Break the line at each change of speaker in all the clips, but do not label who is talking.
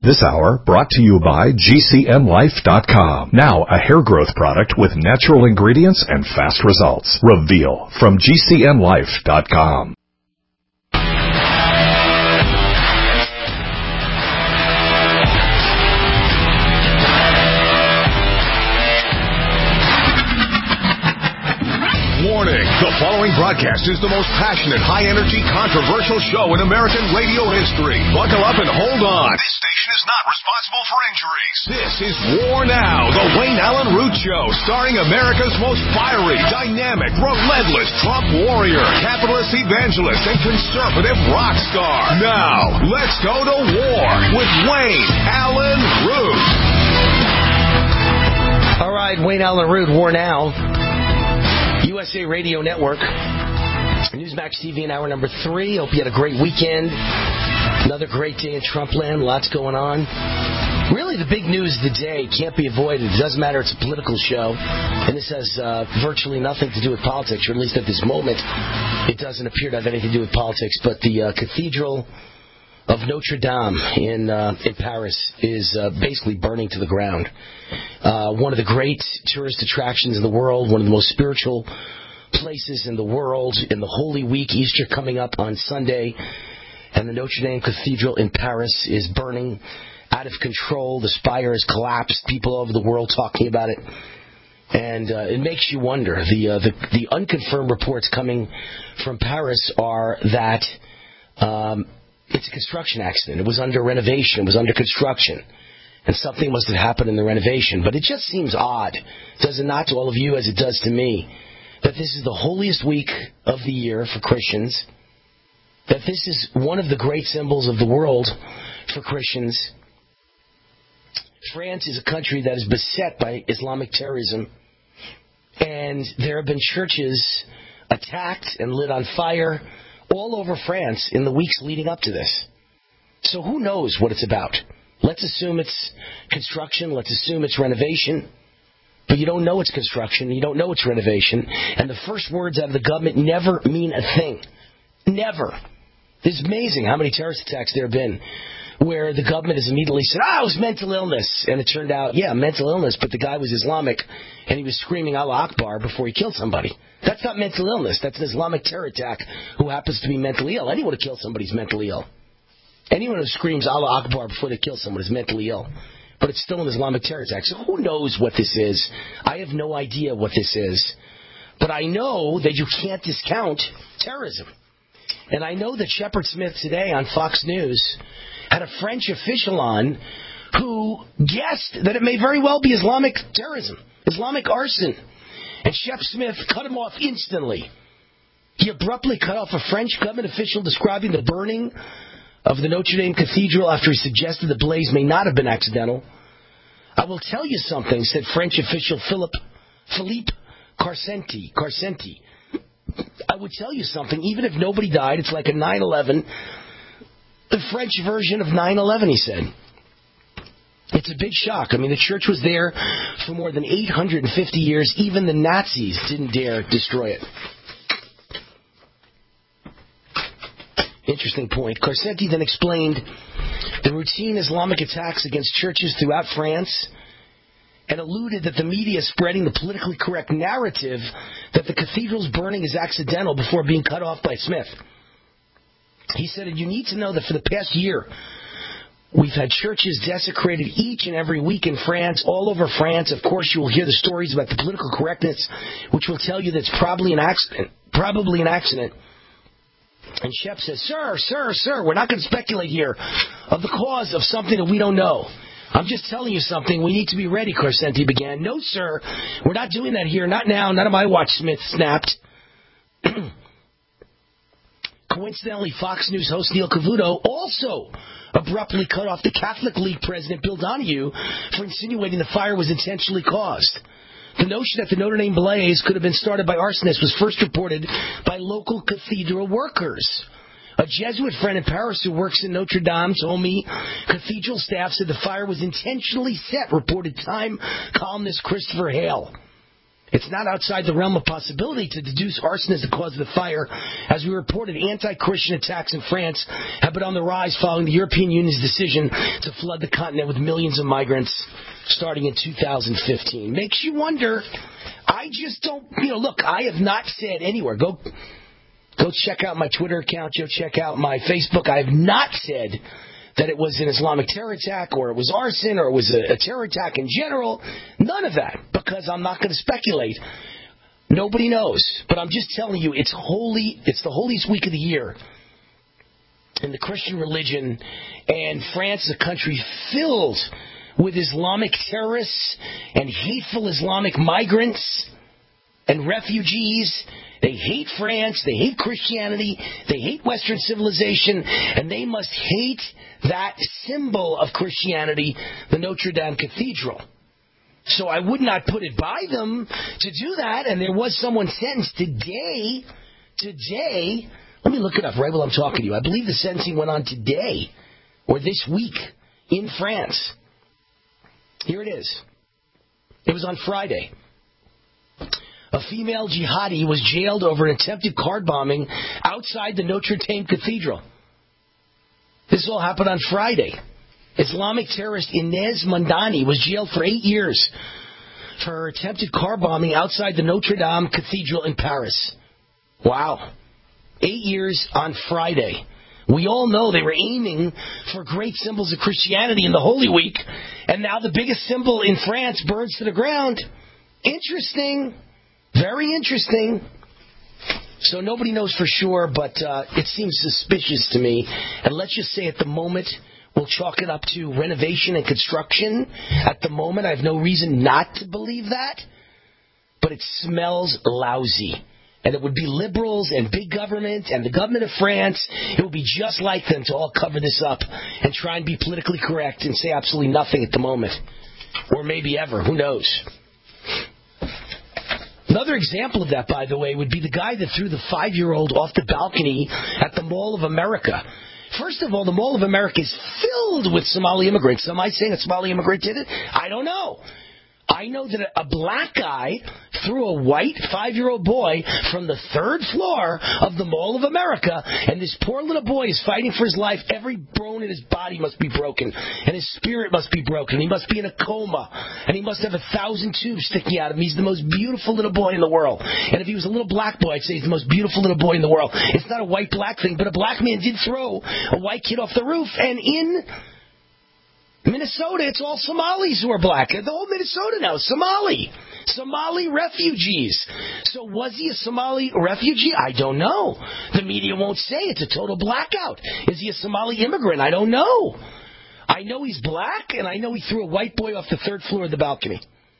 This hour brought to you by GCNlife.com. Now a hair growth product with natural ingredients and fast results. Reveal from GCNlife.com.
Warning, the following broadcast is the most passionate, high-energy, controversial show in American radio history. Buckle up and hold on. This station is not responsible for injuries. This is War Now, the Wayne Allen Root Show, starring America's most fiery, dynamic, relentless Trump warrior, capitalist evangelist, and conservative rock star. Now, let's go to war with Wayne Allen Root.
All right, Wayne Allen Root, War Now. USA Radio Network, Newsmax TV in hour number 3. Hope you had a great weekend. Another great day in Trumpland. Lots going on. Really, the big news of the day can't be avoided. It doesn't matter. It's a political show. And this has virtually nothing to do with politics, or at least at this moment, it doesn't appear to have anything to do with politics. But the Cathedral of Notre Dame in Paris is basically burning to the ground. One of the great tourist attractions in the world, one of the most spiritual places in the world, in the Holy Week, Easter coming up on Sunday, and the Notre Dame Cathedral in Paris is burning out of control. The spire has collapsed. People all over the world talking about it. And it makes you wonder. The unconfirmed reports coming from Paris are that it's a construction accident. It was under renovation. It was under construction. And something must have happened in the renovation. But it just seems odd, does it not, to all of you as it does to me, that this is the holiest week of the year for Christians, that this is one of the great symbols of the world for Christians. France is a country that is beset by Islamic terrorism, and there have been churches attacked and lit on fire all over France in the weeks leading up to this. So who knows what it's about? Let's assume it's construction. Let's assume it's renovation. But you don't know it's construction. You don't know it's renovation. And the first words out of the government never mean a thing. Never. It's amazing how many terrorist attacks there have been where the government has immediately said, it was mental illness. And it turned out, mental illness, but the guy was Islamic and he was screaming Allah Akbar before he killed somebody. That's not mental illness. That's an Islamic terror attack who happens to be mentally ill. Anyone who kills somebody is mentally ill. Anyone who screams Allah Akbar before they kill someone is mentally ill. But it's still an Islamic terror attack. So who knows what this is? I have no idea what this is. But I know that you can't discount terrorism. And I know that Shepard Smith today on Fox News had a French official on who guessed that it may very well be Islamic terrorism, Islamic arson. And Shep Smith cut him off instantly. He abruptly cut off a French government official describing the burning of the Notre Dame Cathedral after he suggested the blaze may not have been accidental. I will tell you something, said French official Philippe Carcenti. I would tell you something, even if nobody died, it's like a 9/11, the French version of 9/11, he said. It's a big shock. I mean, the church was there for more than 850 years. Even the Nazis didn't dare destroy it. Interesting point. Carcenti then explained the routine Islamic attacks against churches throughout France and alluded that the media is spreading the politically correct narrative that the cathedral's burning is accidental before being cut off by Smith. He said, you need to know that for the past year, we've had churches desecrated each and every week in France, all over France. Of course, you will hear the stories about the political correctness, which will tell you that it's probably an accident. And Shep says, sir, we're not going to speculate here of the cause of something that we don't know. I'm just telling you something. We need to be ready, Carcenti began. No, sir, we're not doing that here. Not now. Not on my watch, Smith snapped. Coincidentally, Fox News host Neil Cavuto also abruptly cut off the Catholic League president, Bill Donahue, for insinuating the fire was intentionally caused. The notion that the Notre Dame blaze could have been started by arsonists was first reported by local cathedral workers. A Jesuit friend in Paris who works in Notre Dame told me cathedral staff said the fire was intentionally set, reported Time columnist Christopher Hale. It's not outside the realm of possibility to deduce arson as the cause of the fire. As we reported, anti-Christian attacks in France have been on the rise following the European Union's decision to flood the continent with millions of migrants starting in 2015. Makes you wonder. I just don't, look, I have not said anywhere. Go check out my Twitter account. Go check out my Facebook. I have not said that it was an Islamic terror attack or it was arson or it was a terror attack in general. None of that, because I'm not going to speculate. Nobody knows. But I'm just telling you, it's holy. It's the holiest week of the year in the Christian religion, and France is a country filled with Islamic terrorists and hateful Islamic migrants and refugees. They hate France, they hate Christianity, they hate Western civilization, and they must hate that symbol of Christianity, the Notre Dame Cathedral. So I would not put it by them to do that, and there was someone sentenced today, let me look it up right while I'm talking to you. I believe the sentencing went on today, or this week, in France. Here it is. It was on Friday. A female jihadi was jailed over an attempted car bombing outside the Notre Dame Cathedral. This all happened on Friday. Islamic terrorist Inez Mandani was jailed for 8 years for her attempted car bombing outside the Notre Dame Cathedral in Paris. Wow. 8 years on Friday. We all know they were aiming for great symbols of Christianity in the Holy Week, and now the biggest symbol in France burns to the ground. Interesting. Very interesting. So nobody knows for sure, but it seems suspicious to me. And let's just say at the moment, we'll chalk it up to renovation and construction. At the moment, I have no reason not to believe that. But it smells lousy. And it would be liberals and big government and the government of France. It would be just like them to all cover this up and try and be politically correct and say absolutely nothing at the moment. Or maybe ever. Who knows? Another example of that, by the way, would be the guy that threw the 5-year-old off the balcony at the Mall of America. First of all, the Mall of America is filled with Somali immigrants. Am I saying a Somali immigrant did it? I don't know. I know that a black guy threw a white 5-year-old boy from the 3rd floor of the Mall of America, and this poor little boy is fighting for his life. Every bone in his body must be broken, and his spirit must be broken. He must be in a coma, and he must have 1,000 tubes sticking out of him. He's the most beautiful little boy in the world. And if he was a little black boy, I'd say he's the most beautiful little boy in the world. It's not a white-black thing, but a black man did throw a white kid off the roof, and in Minnesota, it's all Somalis who are black. The whole Minnesota now is Somali refugees. So was he a Somali refugee? I don't know. The media won't say. It's a total blackout. Is he a Somali immigrant? I don't know. I know he's black, and I know he threw a white boy off the 3rd floor of the balcony.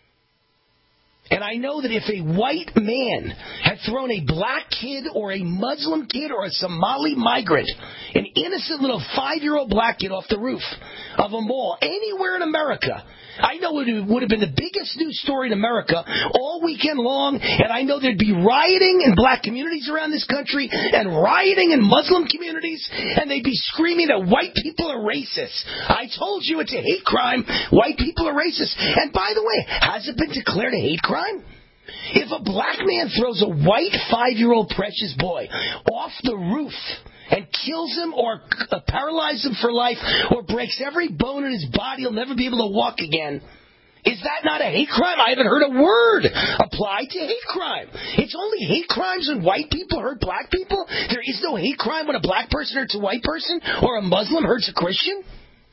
And I know that if a white man had thrown a black kid or a Muslim kid or a Somali migrant, an innocent little 5-year-old black kid off the roof of a mall anywhere in America, I know it would have been the biggest news story in America all weekend long, and I know there'd be rioting in black communities around this country and rioting in Muslim communities, and they'd be screaming that white people are racist. I told you it's a hate crime. White people are racist. And by the way, has it been declared a hate crime? If a black man throws a white 5-year-old precious boy off the roof and kills him or paralyzes him for life or breaks every bone in his body, he'll never be able to walk again, is that not a hate crime? I haven't heard a word applied to hate crime. It's only hate crimes when white people hurt black people. There is no hate crime when a black person hurts a white person or a Muslim hurts a Christian.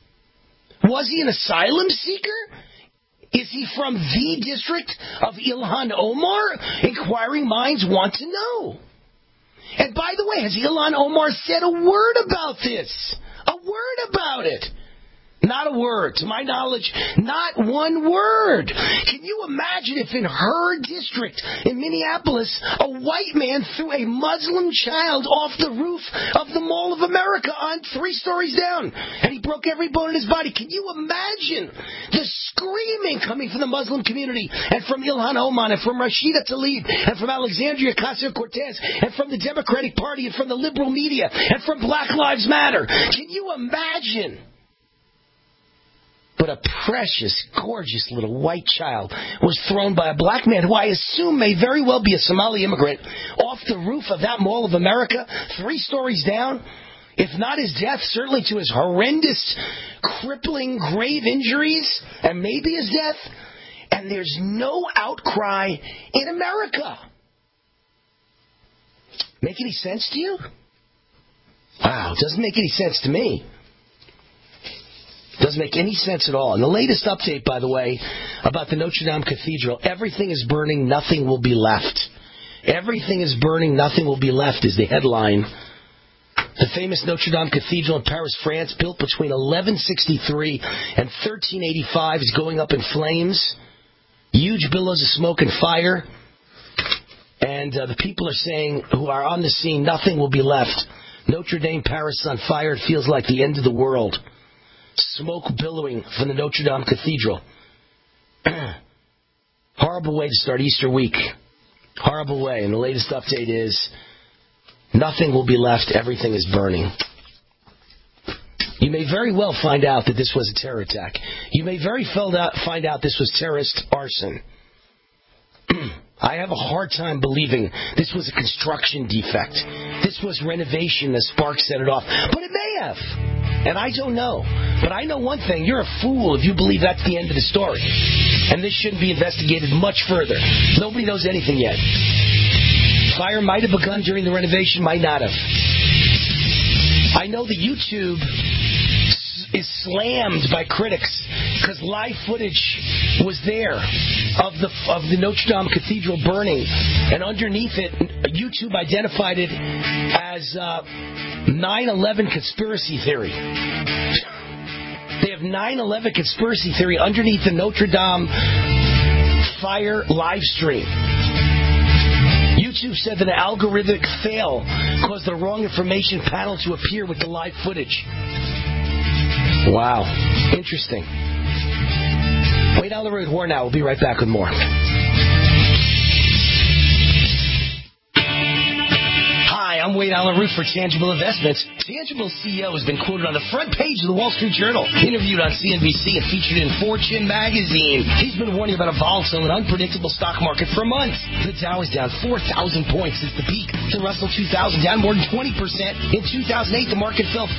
Was he an asylum seeker? Is he from the district of Ilhan Omar? Inquiring minds want to know. And by the way, has Ilhan Omar said a word about this? A word about it? Not a word. To my knowledge, not one word. Can you imagine if in her district in Minneapolis, a white man threw a Muslim child off the roof of the Mall of America on 3 stories down, and he broke every bone in his body? Can you imagine the screaming coming from the Muslim community and from Ilhan Omar and from Rashida Tlaib and from Alexandria Ocasio-Cortez and from the Democratic Party and from the liberal media and from Black Lives Matter? Can you imagine? but a precious, gorgeous little white child was thrown by a black man who I assume may very well be a Somali immigrant off the roof of that Mall of America, 3 stories down. If not his death, certainly to his horrendous, crippling, grave injuries, and maybe his death. And there's no outcry in America. Make any sense to you? Wow, it doesn't make any sense to me. Doesn't make any sense at all. And the latest update, by the way, about the Notre Dame Cathedral, everything is burning, nothing will be left. Everything is burning, nothing will be left is the headline. The famous Notre Dame Cathedral in Paris, France, built between 1163 and 1385, is going up in flames. Huge billows of smoke and fire. And the people are saying, who are on the scene, nothing will be left. Notre Dame, Paris on fire. It feels like the end of the world. Smoke billowing from the Notre Dame Cathedral. Horrible way to start Easter week. Horrible way. And the latest update is, nothing will be left. Everything is burning. You may very well find out that this was a terror attack. You may very well find out this was terrorist arson. I have a hard time believing this was a construction defect. This was renovation, as Sparks set it off. But it may have. And I don't know. But I know one thing. You're a fool if you believe that's the end of the story. And this shouldn't be investigated much further. Nobody knows anything yet. Fire might have begun during the renovation, might not have. I know the YouTube is slammed by critics because live footage was there of the Notre Dame Cathedral burning, and underneath it, YouTube identified it as 9/11 conspiracy theory. They have 9/11 conspiracy theory underneath the Notre Dame fire live stream. YouTube said that an algorithmic fail caused the wrong information panel to appear with the live footage. Wow. Interesting. Wait on the road war now. We'll be right back with more. Hi, I'm Wade Allen Root for Tangible Investments. Tangible's CEO has been quoted on the front page of the Wall Street Journal, interviewed on CNBC, and featured in Fortune magazine. He's been warning about a volatile and unpredictable stock market for months. The Dow is down 4,000 points since the peak. The Russell 2000 down more than 20%. In 2008, the market fell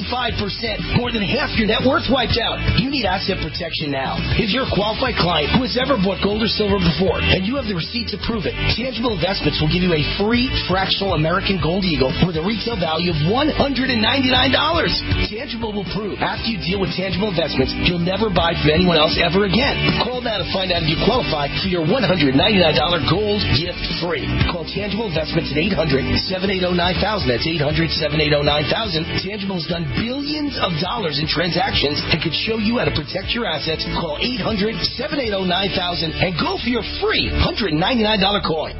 55%. More than half your net worth wiped out. You need asset protection now. If you're a qualified client who has ever bought gold or silver before, and you have the receipts to prove it, Tangible Investments will give you a free fractional American Gold Eagle with a retail value of $199. Tangible will prove after you deal with Tangible Investments, you'll never buy from anyone else ever again. Call now to find out if you qualify for your $199 gold gift free. Call Tangible Investments at 800-780-9000. That's 800-780-9000. Tangible has done billions of dollars in transactions and could show you how to protect your assets. Call 800-780-9000 and go for your free $199 coin.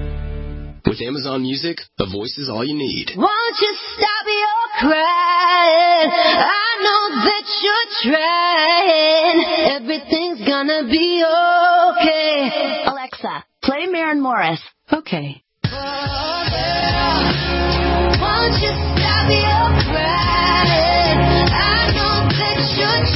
With Amazon Music, a voice is all you need.
Won't you stop your crying? I know that you're trying. Everything's gonna be okay. Alexa, play Maren Morris. Okay. Oh, yeah. Won't you stop your crying? I know that you're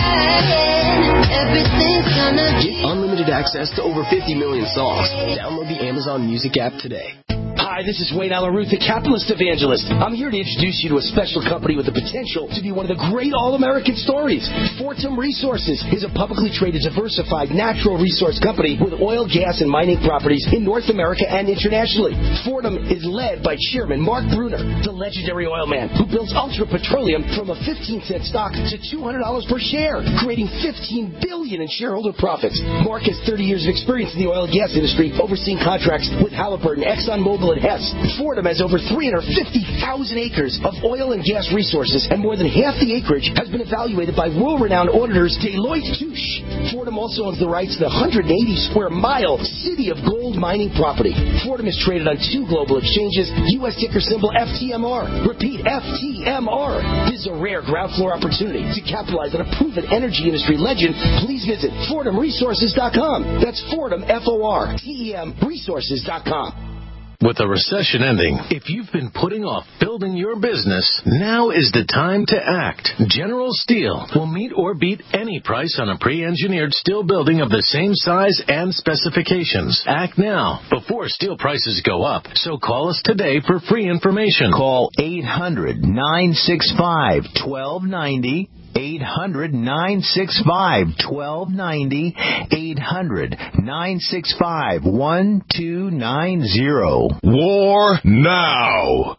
trying. Everything's gonna be
Get unlimited access to over 50 million songs. Download the Amazon Music app today.
Hi, this is Wayne Allen Root, the capitalist evangelist. I'm here to introduce you to a special company with the potential to be one of the great all-American stories. Fortum Resources is a publicly traded, diversified natural resource company with oil, gas, and mining properties in North America and internationally. Fortum is led by Chairman Mark Bruner, the legendary oil man who builds Ultra Petroleum from a 15-cent stock to $200 per share, creating $15 billion in shareholder profits. Mark has 30 years of experience in the oil and gas industry, overseeing contracts with Halliburton, ExxonMobil, and Hess. Fortum has over 350,000 acres of oil and gas resources, and more than half the acreage has been evaluated by world-renowned auditors Deloitte Touche. Fortum also owns the rights to the 180-square-mile City of Gold mining property. Fortum is traded on 2 global exchanges, U.S. ticker symbol FTMR. Repeat, FTMR. This is a rare ground floor opportunity to capitalize on a proven energy industry legend. Please visit FortumResources.com. That's Fortum, F-O-R-T-E-M, resources.com.
With the recession ending, if you've been putting off building your business, now is the time to act. General Steel will meet or beat any price on a pre-engineered steel building of the same size and specifications. Act now before steel prices go up. So call us today for free information.
Call 800-965-1290. 800-965-1290. 800-965-1290.
War now.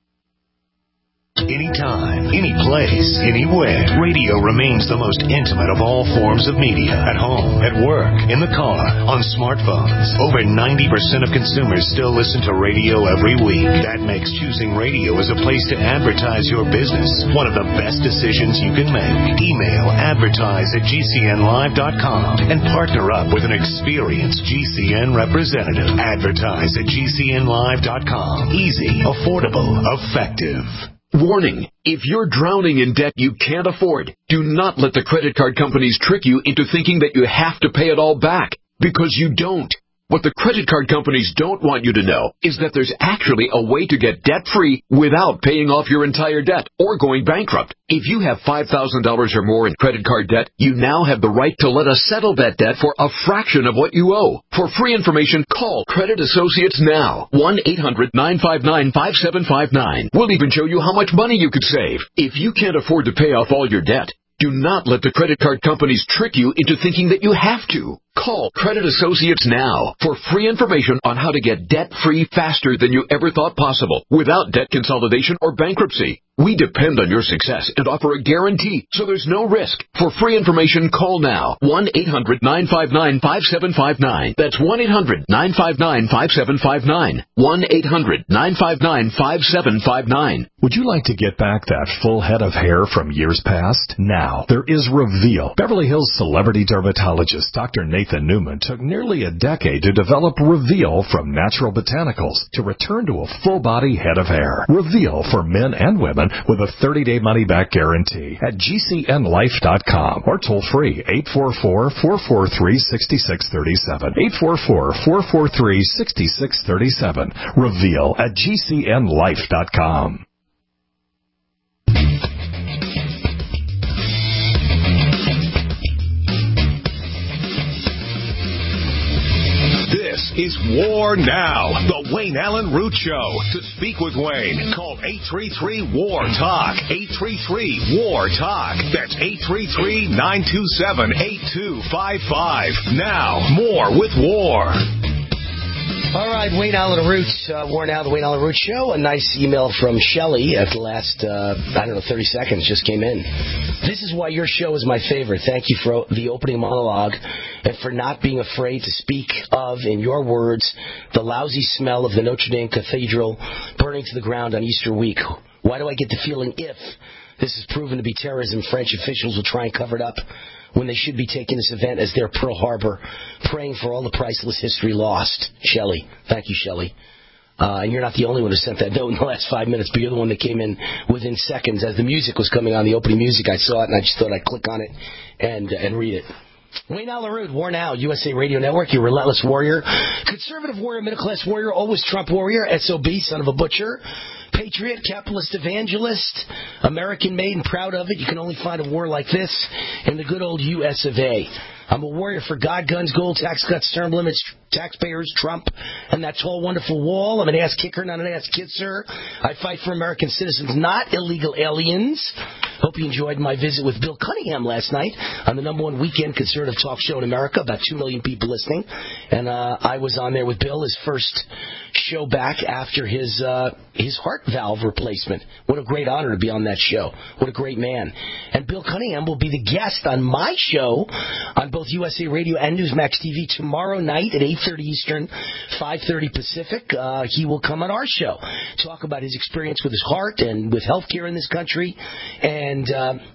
Anytime, any place, anywhere. Radio remains the most intimate of all forms of media. At home, at work, in the car, on smartphones. Over 90% of consumers still listen to radio every week. That makes choosing radio as a place to advertise your business one of the best decisions you can make. Email advertise@gcnlive.com and partner up with an experienced GCN representative. Advertise@gcnlive.com. Easy, affordable, effective.
Warning, if you're drowning in debt you can't afford, do not let the credit card companies trick you into thinking that you have to pay it all back, because you don't. What the credit card companies don't want you to know is that there's actually a way to get debt-free without paying off your entire debt or going bankrupt. If you have $5,000 or more in credit card debt, you now have the right to let us settle that debt for a fraction of what you owe. For free information, call Credit Associates now. 1-800-959-5759. We'll even show you how much money you could save. If you can't afford to pay off all your debt, do not let the credit card companies trick you into thinking that you have to. Call Credit Associates now for free information on how to get debt-free faster than you ever thought possible without debt consolidation or bankruptcy. We depend on your success and offer a guarantee, so there's no risk. For free information, call now. 1-800-959-5759. That's 1-800-959-5759. 1-800-959-5759.
Would you like to get back that full head of hair from years past? Now, there is Reveal. Beverly Hills celebrity dermatologist Dr. Nathan Newman took nearly a decade to develop Reveal from natural botanicals to return to a full-body head of hair. Reveal for men and women with a 30-day money-back guarantee at GCNlife.com or toll-free 844-443-6637. 844-443-6637. Reveal at GCNlife.com.
This is War Now, the Wayne Allen Root Show. To speak with Wayne, call 833-WAR-TALK. 833-WAR-TALK. That's 833-927-8255. Now, more with War.
All right, Wayne Allen Roots, War Now, the Wayne Allen Roots Show. A nice email from Shelley at the last, 30 seconds just came in. This is why your show is my favorite. Thank you for the opening monologue and for not being afraid to speak of, in your words, the lousy smell of the Notre Dame Cathedral burning to the ground on Easter week. Why do I get the feeling if this is proven to be terrorism, French officials will try and cover it up when they should be taking this event as their Pearl Harbor, praying for all the priceless history lost? Shelley. Thank you, Shelley. And you're not the only one who sent that note in the last 5 minutes, but you're the one that came in within seconds. As the music was coming on, the opening music, I saw it, and I just thought I'd click on it and read it. Wayne Allen Root, War Now, USA Radio Network, your relentless warrior. Conservative warrior, middle-class warrior, always Trump warrior, SOB, son of a butcher. Patriot, capitalist evangelist, American-made and proud of it. You can only find a war like this in the good old U.S. of A. I'm a warrior for God, guns, gold, tax cuts, term limits, taxpayers, Trump, and that tall, wonderful wall. I'm an ass kicker, not an ass kisser. I fight for American citizens, not illegal aliens. Hope you enjoyed my visit with Bill Cunningham last night on the #1 weekend conservative talk show in America. About 2 million people listening. And I was on there with Bill, his first show back after his heart valve replacement. What a great honor to be on that show. What a great man. And Bill Cunningham will be the guest on my show on both USA Radio and Newsmax TV tomorrow night at 8:30 Eastern, 5:30 Pacific. He will come on our show, talk about his experience with his heart and with healthcare in this country, and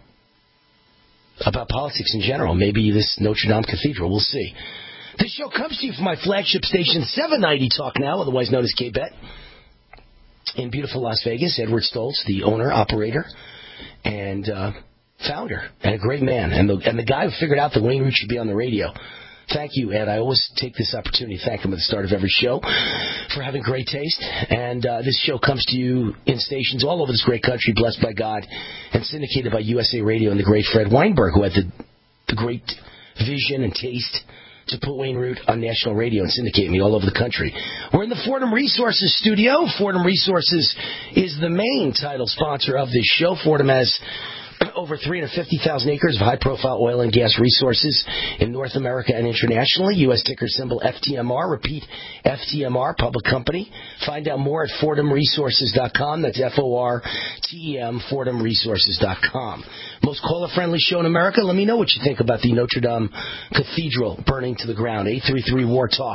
about politics in general. Maybe this Notre Dame Cathedral. We'll see. This show comes to you from my flagship station, 790 Talk Now, otherwise known as K-Bet, in beautiful Las Vegas. Edward Stoltz, the owner, operator, and founder, and a great man, and the guy who figured out that Wayne Root should be on the radio. Thank you, Ed. I always take this opportunity to thank him at the start of every show for having great taste. And this show comes to you in stations all over this great country, blessed by God, and syndicated by USA Radio and the great Fred Weinberg, who had the great vision and taste to put Wayne Root on national radio and syndicate me all over the country. We're in the Fordham Resources studio. Fordham Resources is the main title sponsor of this show. Fordham has over 350,000 acres of high-profile oil and gas resources in North America and internationally. U.S. ticker symbol FTMR. Repeat, FTMR, public company. Find out more at FordhamResources.com. That's FORTEM, FordhamResources.com. Most caller-friendly show in America. Let me know what you think about the Notre Dame Cathedral burning to the ground. 833-WAR-TALK,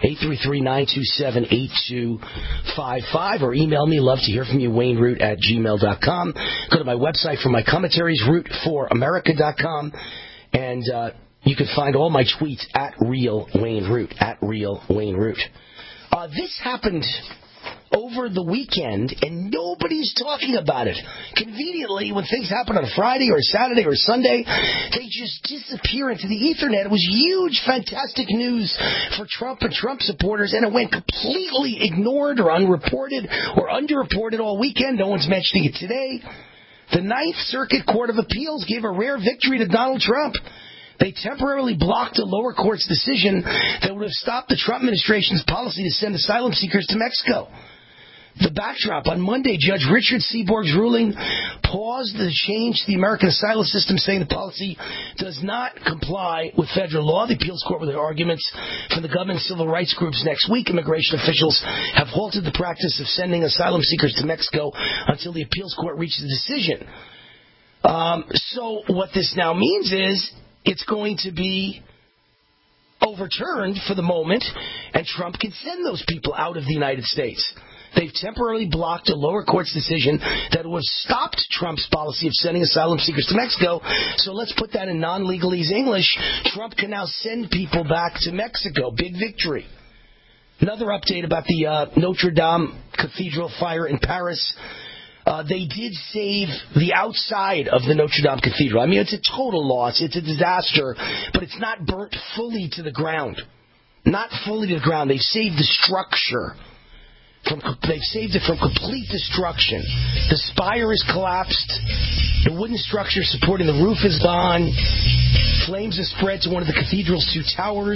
833-927-8255, or email me. Love to hear from you, WayneRoot@gmail.com. Go to my website for my commentaries, root4america.com, and you can find all my tweets at Real Wayne Root, at Real Wayne Root. This happened over the weekend, and nobody's talking about it. Conveniently, when things happen on a Friday or a Saturday or a Sunday, they just disappear into the Ethernet. It was huge, fantastic news for Trump and Trump supporters, and it went completely ignored or unreported or underreported all weekend. No one's mentioning it today. The Ninth Circuit Court of Appeals gave a rare victory to Donald Trump. They temporarily blocked a lower court's decision that would have stopped the Trump administration's policy to send asylum seekers to Mexico. The backdrop: on Monday, Judge Richard Seaborg's ruling paused the change to the American asylum system, saying the policy does not comply with federal law. The appeals court, with their arguments from the government and civil rights groups next week, immigration officials have halted the practice of sending asylum seekers to Mexico until the appeals court reaches a decision. So what this now means is it's going to be overturned for the moment, and Trump can send those people out of the United States. They've temporarily blocked a lower court's decision that would have stopped Trump's policy of sending asylum seekers to Mexico. So let's put that in non-legalese English. Trump can now send people back to Mexico. Big victory. Another update about the Notre Dame Cathedral fire in Paris. They did save the outside of the Notre Dame Cathedral. I mean, it's a total loss. It's a disaster, but it's not burnt fully to the ground. Not fully to the ground. They've saved the structure. They've saved it from complete destruction. The spire is collapsed. The wooden structure supporting the roof is gone. Flames have spread to one of the cathedral's two towers.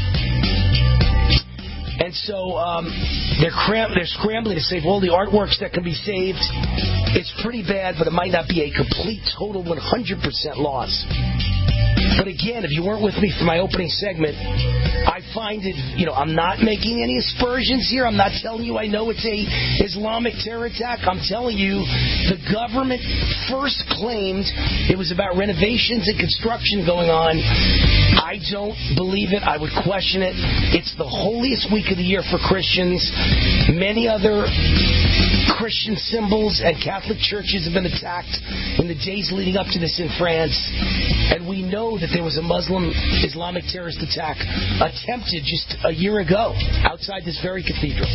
And so they're scrambling to save all the artworks that can be saved. It's pretty bad, but it might not be a complete, total 100% loss. But again, if you weren't with me for my opening segment, I find it, I'm not making any aspersions here. I'm not telling you I know it's a Islamic terror attack. I'm telling you the government first claimed it was about renovations and construction going on. I don't believe it. I would question it. It's the holiest week of the year for Christians. Many other Christian symbols and Catholic churches have been attacked in the days leading up to this in France. And we know that there was a Muslim Islamic terrorist attack attempted just a year ago outside this very cathedral.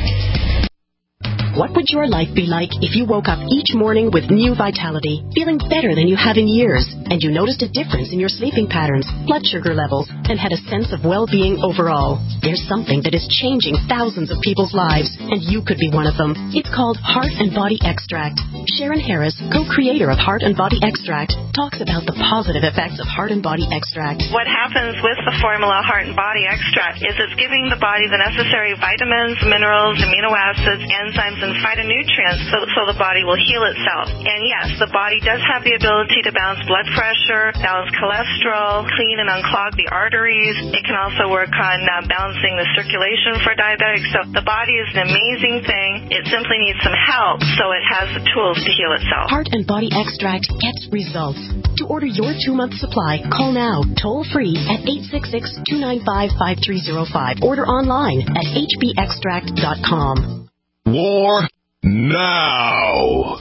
What would your life be like if you woke up each morning with new vitality, feeling better than you have in years, and you noticed a difference in your sleeping patterns, blood sugar levels, and had a sense of well-being overall? There's something that is changing thousands of people's lives, and you could be one of them. It's called Heart and Body Extract. Sharon Harris, co-creator of Heart and Body Extract, talks about the positive effects of Heart and Body Extract.
What happens with the formula Heart and Body Extract is it's giving the body the necessary vitamins, minerals, amino acids, enzymes, and phytonutrients so the body will heal itself. And yes, the body does have the ability to balance blood pressure, balance cholesterol, clean and unclog the arteries. It can also work on balancing the circulation for diabetics. So the body is an amazing thing. It simply needs some help so it has the tools to heal itself.
Heart and Body Extract gets results. To order your 2-month supply, call now, toll free at 866-295-5305. Order online at hbextract.com.
War now.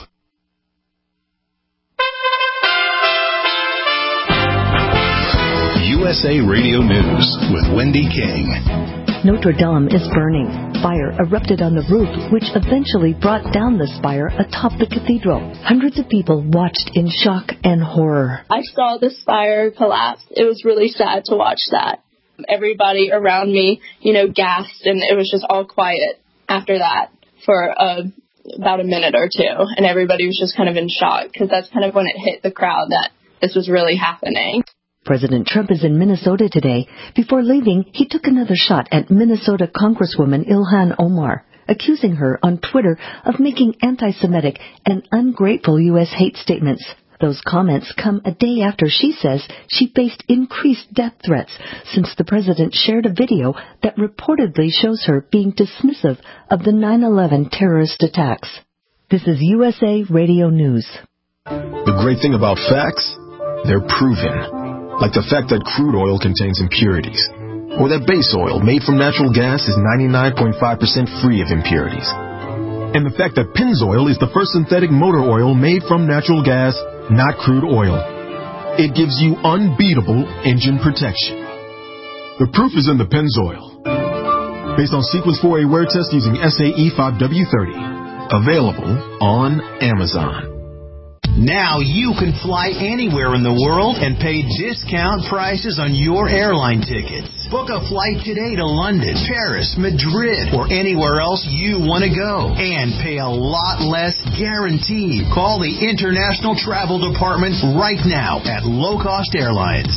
USA Radio News with Wendy King.
Notre Dame is burning. Fire erupted on the roof, which eventually brought down the spire atop the cathedral. Hundreds of people watched in shock and horror.
I saw the spire collapse. It was really sad to watch that. Everybody around me, gasped, and it was just all quiet after that for about a minute or two. And everybody was just kind of in shock because that's kind of when it hit the crowd that this was really happening.
President Trump is in Minnesota today. Before leaving, he took another shot at Minnesota Congresswoman Ilhan Omar, accusing her on Twitter of making anti-Semitic and ungrateful U.S. hate statements. Those comments come a day after she says she faced increased death threats since the president shared a video that reportedly shows her being dismissive of the 9/11 terrorist attacks. This is USA Radio News.
The great thing about facts, they're proven. Like the fact that crude oil contains impurities, or that base oil made from natural gas is 99.5% free of impurities. And the fact that Pennzoil is the first synthetic motor oil made from natural gas, not crude oil. It gives you unbeatable engine protection. The proof is in the Pennzoil. Based on Sequence 4A wear test using SAE 5W30. Available on Amazon.
Now you can fly anywhere in the world and pay discount prices on your airline tickets. Book a flight today to London, Paris, Madrid, or anywhere else you want to go. And pay a lot less guaranteed. Call the International Travel Department right now at Low Cost Airlines.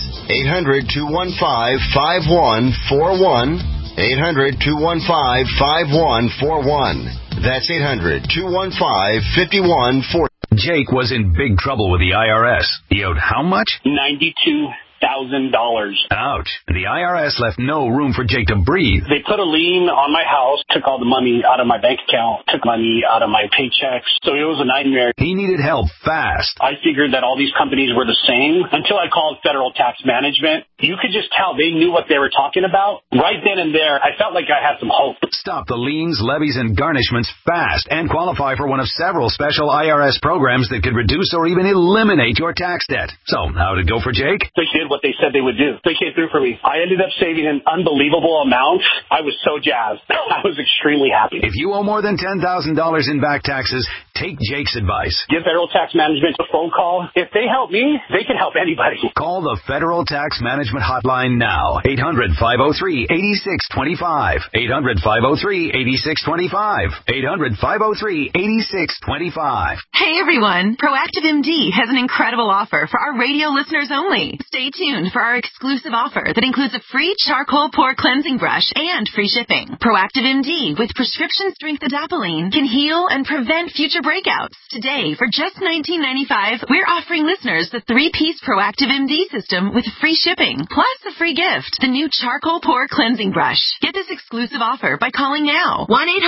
800-215-5141. 800-215-5141. That's 800-215-5141.
Jake was in big trouble with the IRS. He owed how much?
$92,000.
Ouch. The IRS left no room for Jake to breathe.
They put a lien on my house, took all the money out of my bank account, took money out of my paychecks. So it was a nightmare.
He needed help fast.
I figured that all these companies were the same until I called Federal Tax Management. You could just tell they knew what they were talking about. Right then and there, I felt like I had some hope.
Stop the liens, levies, and garnishments fast and qualify for one of several special IRS programs that could reduce or even eliminate your tax debt. So, how'd it go for Jake?
They did what they said they would do. They came through for me. I ended up saving an unbelievable amount. I was so jazzed. I was extremely happy.
If you owe more than $10,000 in back taxes, take Jake's advice.
Give Federal Tax Management a phone call. If they help me, they can help anybody.
Call the Federal Tax Management Hotline now. 800-503-8625. 800-503-8625. 800-503-8625.
Hey everyone, Proactive MD has an incredible offer for our radio listeners only. Stay tuned for our exclusive offer that includes a free charcoal pore cleansing brush and free shipping. Proactive MD with prescription strength adapalene can heal and prevent future breakouts. Today, for just $19.95, we're offering listeners the 3-piece Proactive MD system with free shipping, plus a free gift, the new charcoal pore cleansing brush. Get this exclusive offer by calling now,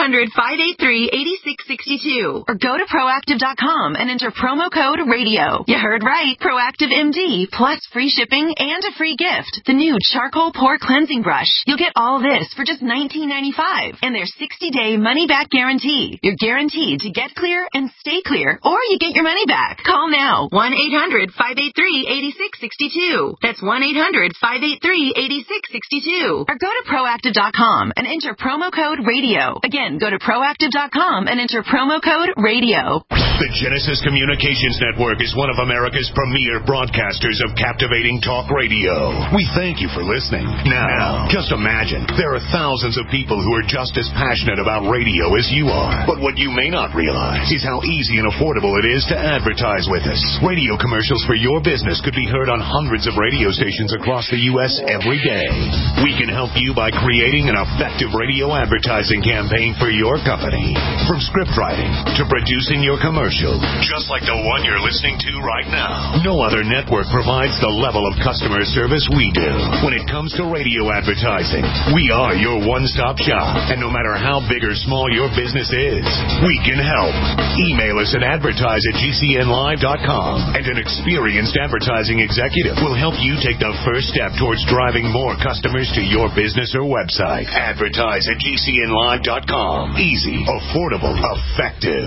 1-800-583-8662, or go to Proactive.com and enter promo code RADIO. You heard right, Proactive MD, plus free shipping and a free gift, the new charcoal pore cleansing brush. You'll get all this for just $19.95 and their 60-day money-back guarantee. You're guaranteed to get clear and stay clear, or you get your money back. Call now, 1-800-583-8662. That's 1-800-583-8662. Or go to Proactive.com and enter promo code RADIO. Again, go to Proactive.com and enter promo code RADIO.
The Genesis Communications Network is one of America's premier broadcasters of captivating talk radio. We thank you for listening. Now, just imagine, there are thousands of people who are just as passionate about radio as you are. But what you may not realize is how easy and affordable it is to advertise with us. Radio commercials for your business could be heard on hundreds of radio stations across the U.S. every day. We can help you by creating an effective radio advertising campaign for your company. From script writing to producing your commercial, just like the one you're listening to right now. No other network provides the level of customer service we do. When it comes to radio advertising, we are your one-stop shop. And no matter how big or small your business is, we can help. Email us at advertise@gcnlive.com, and an experienced advertising executive will help you take the first step towards driving more customers to your business or website. Advertise@gcnlive.com. Easy, affordable, effective.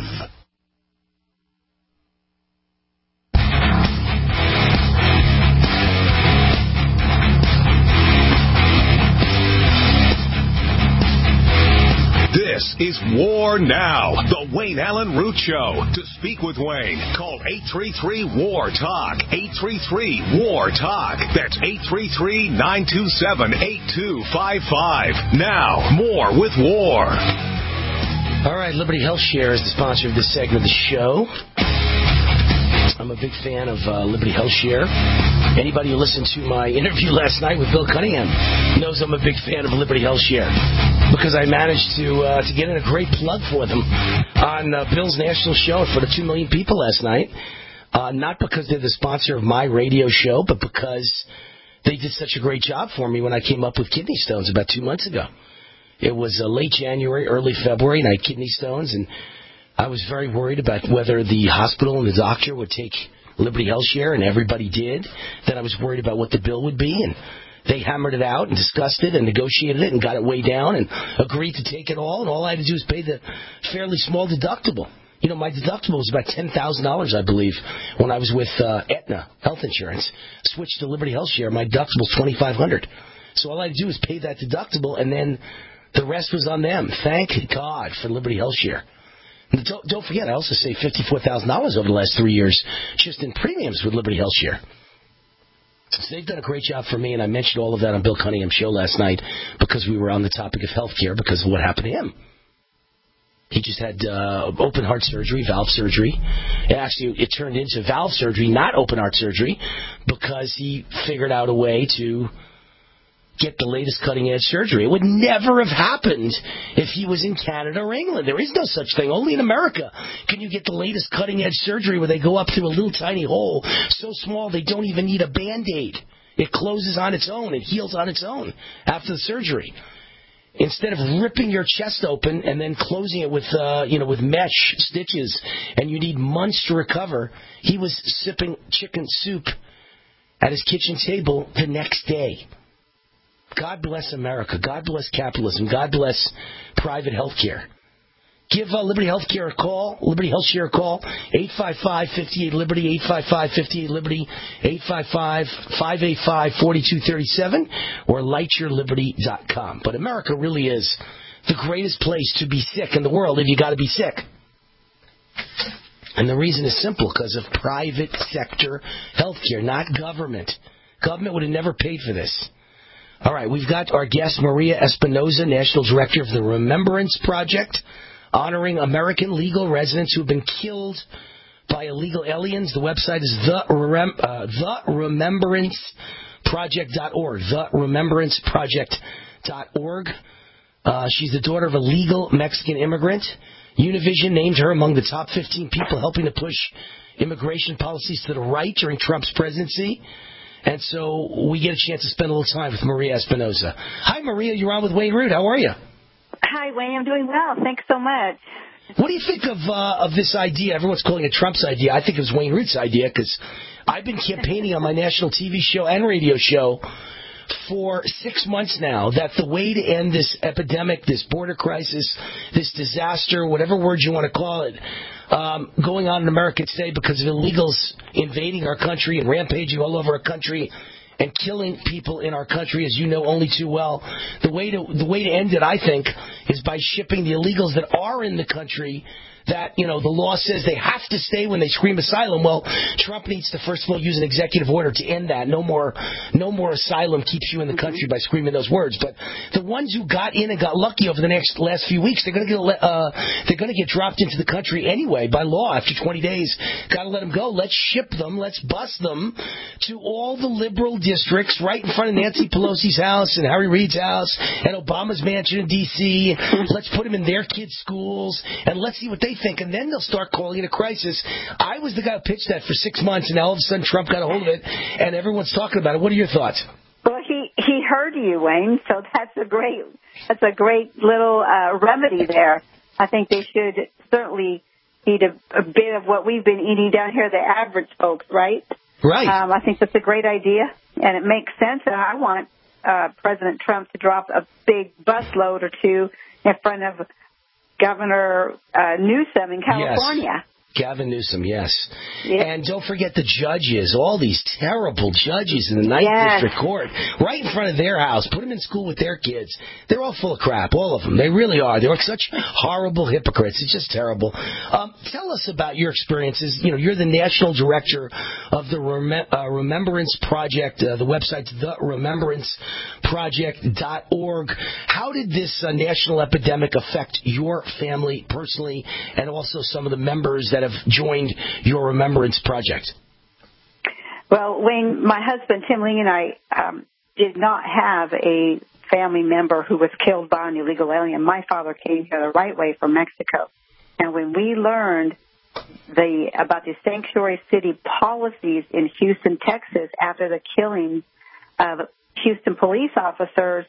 This is War Now, the Wayne Allen Root Show. To speak with Wayne, call 833-WAR-TALK. 833-WAR-TALK. That's 833-927-8255. Now, more with War.
All right, Liberty Health Share is the sponsor of this segment of the show. I'm a big fan of Liberty Health Share. Anybody who listened to my interview last night with Bill Cunningham knows I'm a big fan of Liberty Health Share because I managed to get in a great plug for them on Bill's national show for the 2 million people last night. Not because they're the sponsor of my radio show, but because they did such a great job for me when I came up with kidney stones about 2 months ago. It was late January, early February, and I had kidney stones, and I was very worried about whether the hospital and the doctor would take Liberty Health Share, and everybody did. Then I was worried about what the bill would be, and they hammered it out and discussed it and negotiated it and got it way down and agreed to take it all, and all I had to do was pay the fairly small deductible. You know, my deductible was about $10,000, I believe, when I was with Aetna Health Insurance. Switched to Liberty Health Share, my deductible was $2,500. So all I had to do was pay that deductible, and then the rest was on them. Thank God for Liberty Health Share. Don't forget, I also saved $54,000 over the last 3 years just in premiums with Liberty Health Share. So they've done a great job for me, and I mentioned all of that on Bill Cunningham's show last night because we were on the topic of health care because of what happened to him. He just had open heart surgery, valve surgery. Actually, it turned into valve surgery, not open heart surgery, because he figured out a way to get the latest cutting-edge surgery. It would never have happened if he was in Canada or England. There is no such thing. Only in America can you get the latest cutting-edge surgery where they go up through a little tiny hole so small they don't even need a Band-Aid. It closes on its own. It heals on its own after the surgery. Instead of ripping your chest open and then closing it with mesh stitches, and you need months to recover, he was sipping chicken soup at his kitchen table the next day. God bless America. God bless capitalism. God bless private health care. Give Liberty Health Care a call, Liberty Health Share a call, 855-58-LIBERTY, 855-58-LIBERTY, 855-585-4237, or lightyourliberty.com. But America really is the greatest place to be sick in the world if you got to be sick. And the reason is simple, because of private sector health care, not government. Government would have never paid for this. All right, we've got our guest, Maria Espinoza, National Director of the Remembrance Project, honoring American legal residents who have been killed by illegal aliens. The website is theremembranceproject.org, theremembranceproject.org. She's the daughter of a legal Mexican immigrant. Univision named her among the top 15 people helping to push immigration policies to the right during Trump's presidency. And so we get a chance to spend a little time with Maria Espinoza. Hi, Maria. You're on with Wayne Root. How are you?
Hi, Wayne. I'm doing well. Thanks so much.
What do you think of this idea? Everyone's calling it Trump's idea. I think it was Wayne Root's idea because I've been campaigning on my national TV show and radio show for 6 months now that the way to end this epidemic, this border crisis, this disaster, whatever word you want to call it, going on in America today because of illegals invading our country and rampaging all over our country and killing people in our country, as you know only too well. The way to end it, I think, is by shipping the illegals that are in the country that, the law says they have to stay when they scream asylum. Well, Trump needs to, first of all, use an executive order to end that. No more asylum keeps you in the country by screaming those words. But the ones who got in and got lucky over the last few weeks, they're going to get dropped into the country anyway by law after 20 days. Got to let them go. Let's ship them. Let's bus them to all the liberal districts right in front of Nancy Pelosi's house and Harry Reid's house and Obama's mansion in D.C. Let's put them in their kids' schools and let's see what they think, and then they'll start calling it a crisis. I was the guy who pitched that for 6 months, and now all of a sudden Trump got a hold of it, and everyone's talking about it. What are your thoughts?
Well, he heard you, Wayne, so that's a great little remedy there. I think they should certainly eat a bit of what we've been eating down here, the average folks, right?
Right.
I think that's a great idea, and it makes sense, and I want President Trump to drop a big busload or two in front of Governor Newsom in California.
Gavin Newsom, yes.
Yeah.
And don't forget the judges, all these terrible judges in the 9th District Court, right in front of their house. Put them in school with their kids. They're all full of crap, all of them. They really are. They're such horrible hypocrites. It's just terrible. Tell us about your experiences. You know, you're the national director of the Remembrance Project. The website's theremembranceproject.org. How did this national epidemic affect your family personally, and also some of the members that have joined your Remembrance Project?
Well, Wayne, my husband, Tim Lee, and I did not have a family member who was killed by an illegal alien. My father came here the right way from Mexico. And when we learned about the sanctuary city policies in Houston, Texas, after the killing of Houston police officers,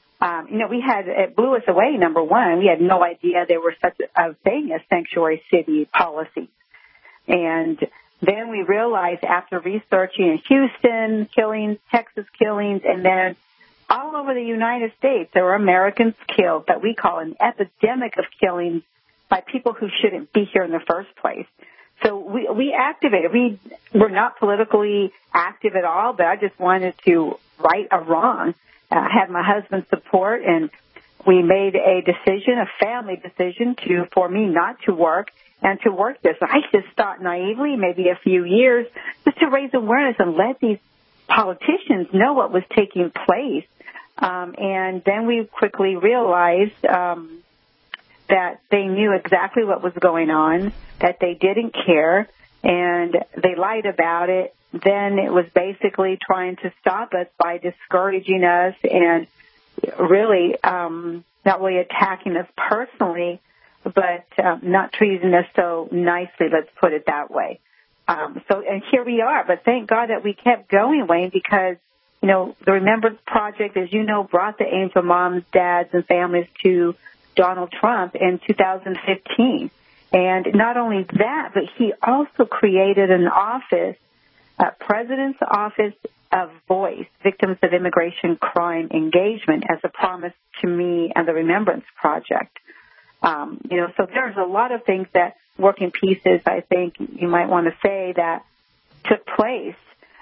it blew us away, number one. We had no idea there was such a thing as sanctuary city policy. And then we realized after researching in Houston killings, Texas killings, and then all over the United States, there were Americans killed that we call an epidemic of killings by people who shouldn't be here in the first place. So we activated. We were not politically active at all, but I just wanted to right a wrong. I had my husband's support, and we made a decision, a family decision, for me not to work and to work this. I just thought naively, maybe a few years, just to raise awareness and let these politicians know what was taking place. And then we quickly realized that they knew exactly what was going on, that they didn't care, and they lied about it. Then it was basically trying to stop us by discouraging us and really not really attacking us personally, but not treating us so nicely, let's put it that way. And here we are. But thank God that we kept going, Wayne, because, the Remembrance Project, as you know, brought the angel moms, dads, and families to Donald Trump in 2015. And not only that, but he also created an office, President's Office of Voice, Victims of Immigration Crime Engagement, as a promise to me and the Remembrance Project. So there's a lot of things that work in pieces, I think you might want to say, that took place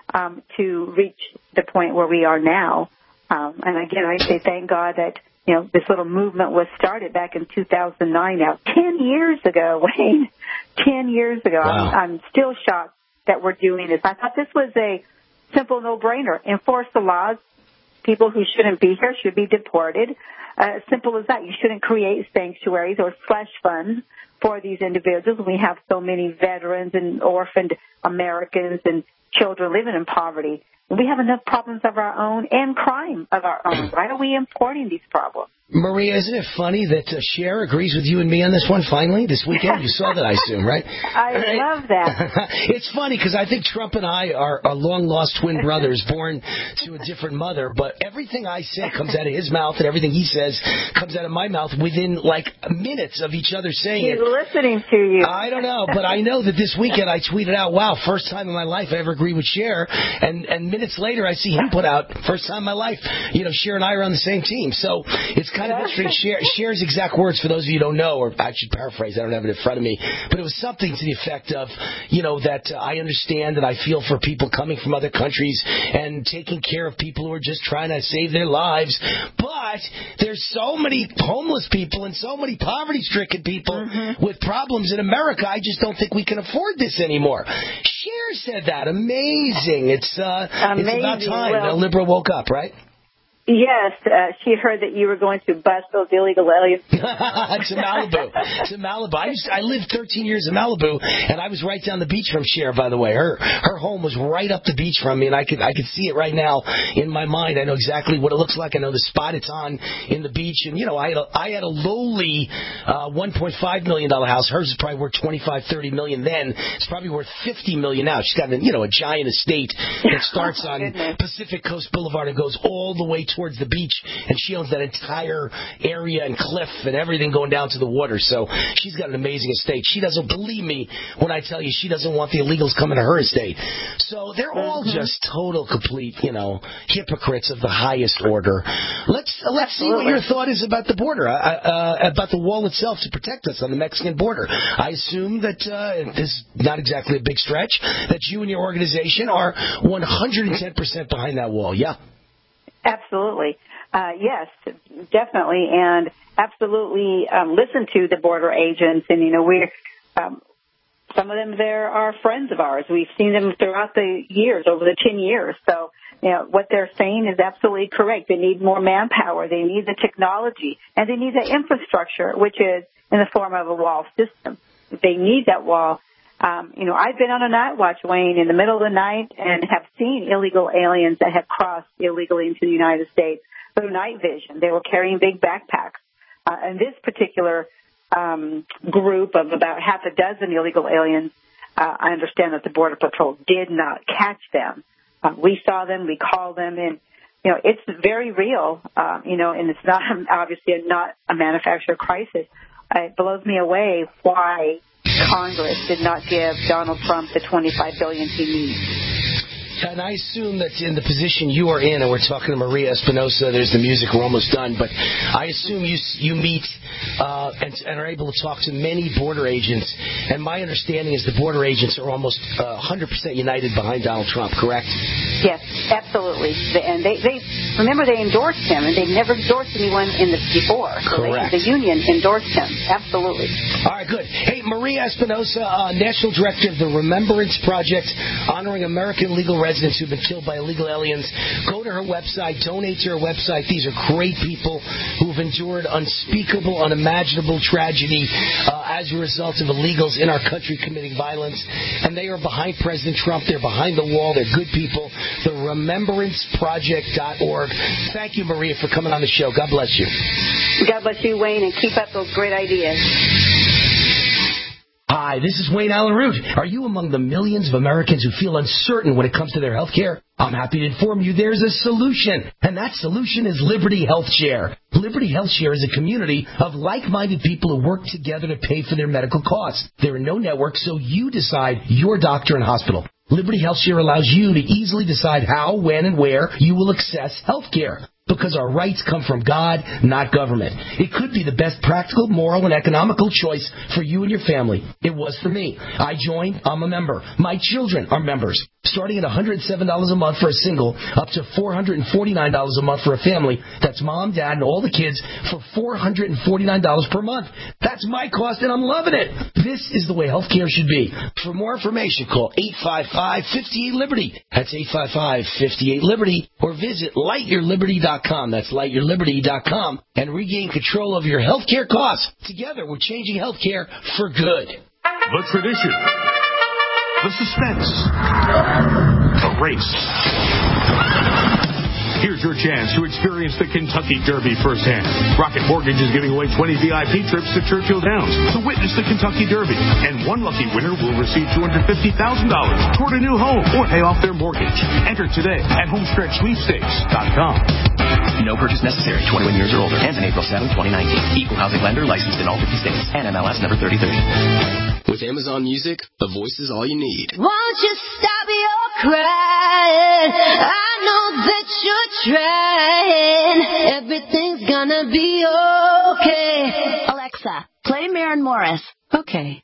to reach the point where we are now. And again, I say thank God that, this little movement was started back in 2009 now. 10 years ago, Wayne. 10 years ago. Wow. I'm still shocked that we're doing this. I thought this was a simple no-brainer. Enforce the laws. People who shouldn't be here should be deported. Simple as that. You shouldn't create sanctuaries or slush funds for these individuals. We have so many veterans and orphaned Americans and children living in poverty. We have enough problems of our own and crime of our own. Why are we importing these problems?
Maria, isn't it funny that Cher agrees with you and me on this one finally this weekend? You saw that, I assume, right?
I love that.
It's funny because I think Trump and I are long-lost twin brothers born to a different mother, but everything I say comes out of his mouth and everything he says comes out of my mouth within, minutes of each other saying it.
He's listening to you.
I don't know, but I know that this weekend I tweeted out, wow, first time in my life I ever agree with Cher, and minutes later I see him put out, first time in my life, Cher and I are on the same team. So it's kind of interesting. Cher's exact words, for those of you who don't know, or I should paraphrase, I don't have it in front of me, but it was something to the effect of, that I understand and I feel for people coming from other countries and taking care of people who are just trying to save their lives. But there's so many homeless people and so many poverty-stricken people with problems in America, I just don't think we can afford this anymore. Cher said that. Amazing. It's about time a liberal woke up, right?
Yes, she heard that you were going to bust those illegal aliens.
To Malibu. I lived 13 years in Malibu, and I was right down the beach from Cher, by the way. Her home was right up the beach from me, and I could see it right now in my mind. I know exactly what it looks like. I know the spot it's on in the beach. And, I had a lowly $1.5 million house. Hers is probably worth $25-30 million then. It's probably worth $50 million now. She's got a giant estate that starts on Pacific Coast Boulevard and goes all the way towards the beach, and she owns that entire area and cliff and everything going down to the water. So she's got an amazing estate. She doesn't believe me when I tell you she doesn't want the illegals coming to her estate. So they're all just total, complete, hypocrites of the highest order. Let's see what your thought is about the border, about the wall itself to protect us on the Mexican border. I assume that this is not exactly a big stretch, that you and your organization are 110% behind that wall. Yeah.
Absolutely. Yes, definitely. And absolutely listen to the border agents. And, we're some of them there are friends of ours. We've seen them throughout the years, over the 10 years. So, what they're saying is absolutely correct. They need more manpower. They need the technology. And they need the infrastructure, which is in the form of a wall system. They need that wall. I've been on a night watch, Wayne, in the middle of the night and have seen illegal aliens that have crossed illegally into the United States through night vision. They were carrying big backpacks. And this particular group of about half a dozen illegal aliens, I understand that the Border Patrol did not catch them. We saw them, we called them, and, it's very real, and it's not, obviously, not a manufactured crisis. It blows me away why Congress did not give Donald Trump the $25 billion he needs.
And I assume that in the position you are in, and we're talking to Maria Espinosa, there's the music, we're almost done, but I assume you meet and are able to talk to many border agents, and my understanding is the border agents are almost 100% united behind Donald Trump, correct?
Yes, absolutely. And they remember they endorsed him, and they've never endorsed anyone in this before.
Correct.
So the union endorsed him, absolutely.
All right, good. Hey, Maria Espinosa, National Director of the Remembrance Project, honoring American legal residents who've been killed by illegal aliens. Go to her website, donate to her website. These are great people who've endured unspeakable, unimaginable tragedy as a result of illegals in our country committing violence. And they are behind President Trump. They're behind the wall. They're good people. The remembranceproject.org. Thank you, Maria, for coming on the show. God bless you.
God bless you, Wayne, and keep up those great ideas.
Hi, this is Wayne Allen Root. Are you among the millions of Americans who feel uncertain when it comes to their health care? I'm happy to inform you there's a solution, and that solution is Liberty Health Share. Liberty Health Share is a community of like-minded people who work together to pay for their medical costs. There are no networks, so you decide your doctor and hospital. Liberty Health Share allows you to easily decide how, when, and where you will access health care. Because our rights come from God, not government. It could be the best practical, moral, and economical choice for you and your family. It was for me. I joined. I'm a member. My children are members. Starting at $107 a month for a single, up to $449 a month for a family. That's mom, dad, and all the kids for $449 per month. That's my cost, and I'm loving it. This is the way healthcare should be. For more information, call 855-58-LIBERTY. That's 855-58-LIBERTY. Or visit lightyourliberty.com. That's lightyourliberty.com. And regain control of your healthcare costs. Together, we're changing healthcare for good.
The tradition. The suspense. The race. Here's your chance to experience the Kentucky Derby firsthand. Rocket Mortgage is giving away 20 VIP trips to Churchill Downs to witness the Kentucky Derby. And one lucky winner will receive $250,000 toward a new home or pay off their mortgage. Enter today at HomestretchSweepstakes.com.
No purchase necessary. 21 years or older. Ends in April 7, 2019. Equal housing lender licensed in all 50 states. And MLS number 3030. With Amazon Music, a voice is all you need.
Won't you stop your crying? I know that you're trying. Everything's gonna be okay. Alexa, play Maren Morris. Okay.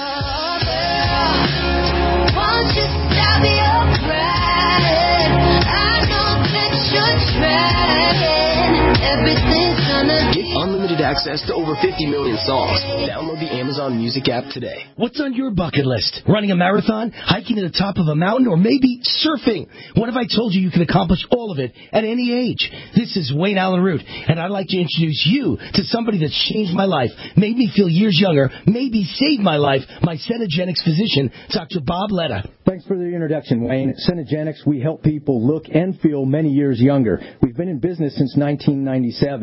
Won't you stop your crying? I know that you're trying. Everything's gonna be
Get unlimited access to over 50 million songs. Download the Amazon Music app today.
What's on your bucket list? Running a marathon? Hiking to the top of a mountain? Or maybe surfing? What if I told you can accomplish all of it at any age? This is Wayne Allen Root, and I'd like to introduce you to somebody that's changed my life, made me feel years younger, maybe saved my life, my Cenegenics physician, Dr. Bob Letta.
Thanks for the introduction, Wayne. Cenegenics, we help people look and feel many years younger. We've been in business since 1997. We have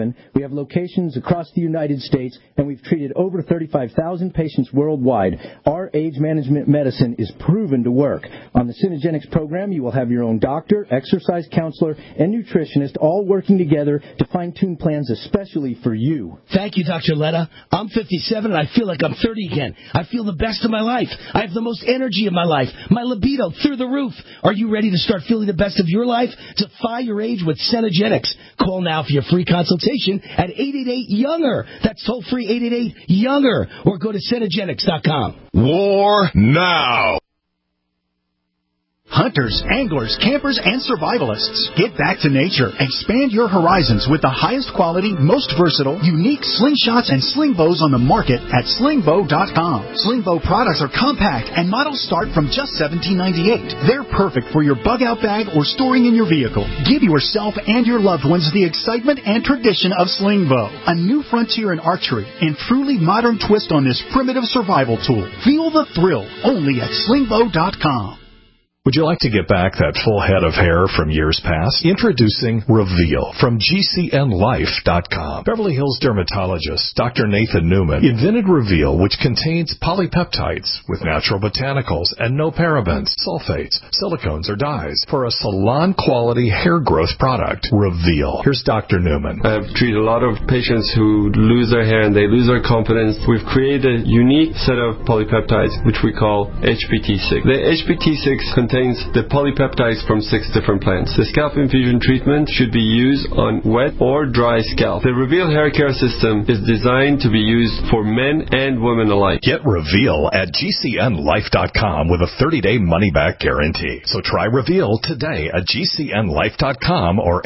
have locations across the United States, and we've treated over 35,000 patients worldwide. Our age management medicine is proven to work. On the Synergenics program, you will have your own doctor, exercise counselor, and nutritionist all working together to fine-tune plans especially for you.
Thank you, Dr. Letta. I'm 57 and I feel like I'm 30 again. I feel the best of my life. I have the most energy of my life. My libido through the roof. Are you ready to start feeling the best of your life? Defy your age with Synergenics. Call now for your free consultation at 888-YOUNGER. That's toll free 888-YOUNGER. Or go to Synergenics.com.
War now.
Hunters, anglers, campers, and survivalists, get back to nature. Expand your horizons with the highest quality, most versatile, unique slingshots and sling bows on the market at slingbow.com. Slingbow products are compact and models start from just $17.98. They're perfect for your bug-out bag or storing in your vehicle. Give yourself and your loved ones the excitement and tradition of Slingbow, a new frontier in archery and truly modern twist on this primitive survival tool. Feel the thrill only at slingbow.com.
Would you like to get back that full head of hair from years past? Introducing Reveal from GCNLife.com. Beverly Hills dermatologist Dr. Nathan Newman invented Reveal, which contains polypeptides with natural botanicals and no parabens, sulfates, silicones, or dyes for a salon-quality hair growth product. Reveal. Here's Dr. Newman.
I've treated a lot of patients who lose their hair and they lose their confidence. We've created a unique set of polypeptides, which we call HPT6. The HPT6 contains the polypeptides from 6 different plants. The scalp infusion treatment should be used on wet or dry scalp. The Reveal hair care system is designed to be used for men and women alike.
Get Reveal at GCNLife.com with a 30-day money-back guarantee. So try Reveal today at GCNLife.com or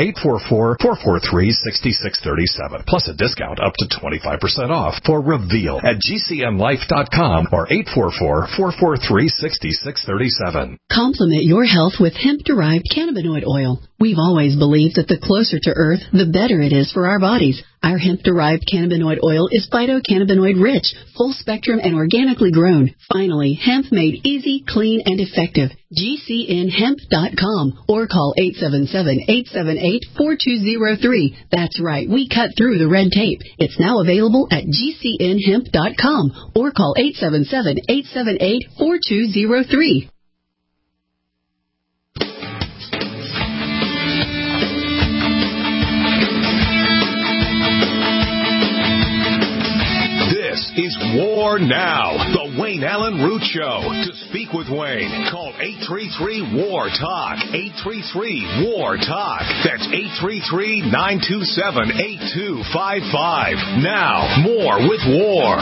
844-443-6637. Plus a discount up to 25% off for Reveal at GCNLife.com or 844-443-6637.
Complement your health with hemp-derived cannabinoid oil. We've always believed that the closer to Earth, the better it is for our bodies. Our hemp-derived cannabinoid oil is phytocannabinoid rich, full spectrum, and organically grown. Finally, hemp made easy, clean, and effective. GCNHemp.com or call 877-878-4203. That's right, we cut through the red tape. It's now available at GCNHemp.com or call 877-878-4203.
This is War Now, the Wayne Allen Root Show. To speak with Wayne, call 833-WAR-TALK, 833-WAR-TALK. That's 833-927-8255. Now, more with War.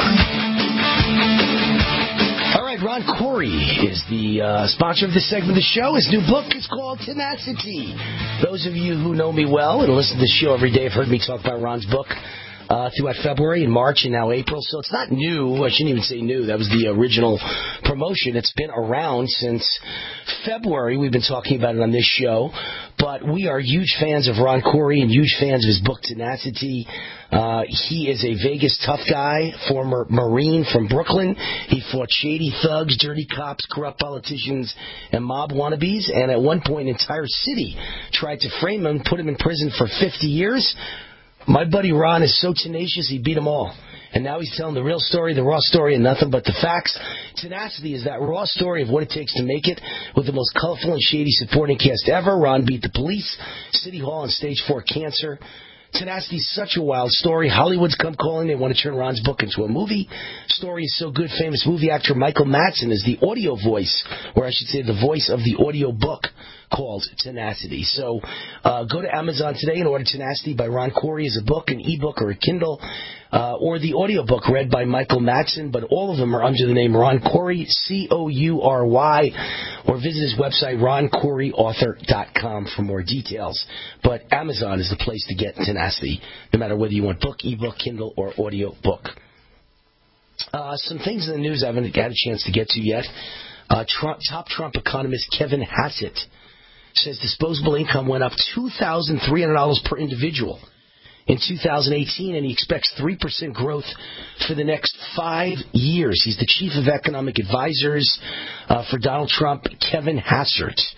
All right, Ron Corey is the sponsor of this segment of the show. His new book is called Tenacity. Those of you who know me well and listen to the show every day have heard me talk about Ron's book throughout February and March and now April. So it's not new. I shouldn't even say new. That was the original promotion. It's been around since February. We've been talking about it on this show. But we are huge fans of Ron Corey and huge fans of his book, Tenacity. He is a Vegas tough guy, former Marine from Brooklyn. He fought shady thugs, dirty cops, corrupt politicians, and mob wannabes. And at one point, an entire city tried to frame him, put him in prison for 50 years. My buddy Ron is so tenacious, he beat them all. And now he's telling the real story, the raw story, and nothing but the facts. Tenacity is that raw story of what it takes to make it with the most colorful and shady supporting cast ever. Ron beat the police, City Hall, and stage 4 cancer. Tenacity is such a wild story. Hollywood's come calling. They want to turn Ron's book into a movie. Story is so good, famous movie actor Michael Madsen is the audio voice, or I should say the voice of the audio book called Tenacity. So go to Amazon today and order Tenacity by Ron Corey as a book, an ebook, or a Kindle, or the audiobook read by Michael Madsen, but all of them are under the name Ron Corey, Coury, or visit his website, roncoreyauthor.com for more details. But Amazon is the place to get Tenacity, no matter whether you want book, ebook, Kindle, or audio book. Some things in the news I haven't had a chance to get to yet. Top Trump economist Kevin Hassett says disposable income went up $2,300 per individual in 2018, and he expects 3% growth for the next 5 years. He's the chief of economic advisors for Donald Trump, Kevin Hassett.